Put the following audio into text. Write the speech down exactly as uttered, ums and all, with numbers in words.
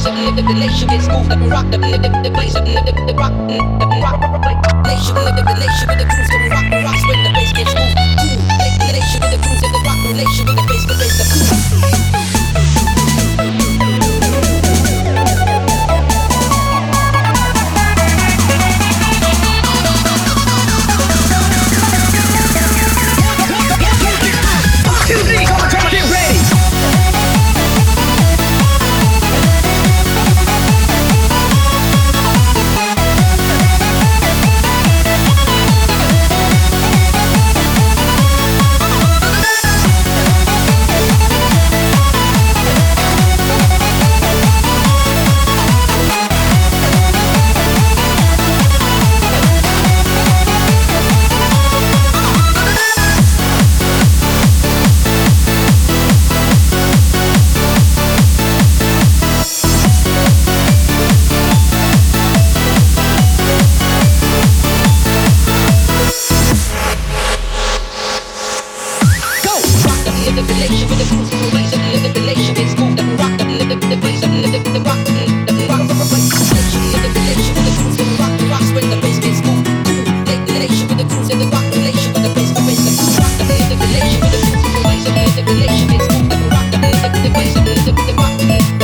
up, the relation gets smooth, the rock, the the the bass up, the the rock, the rock, relation, the relation with the grooves, the rock, the rocks when the bass gets smooth. Relation with the grooves and the rock, relation with the bass, the bass, the groove. Relation with the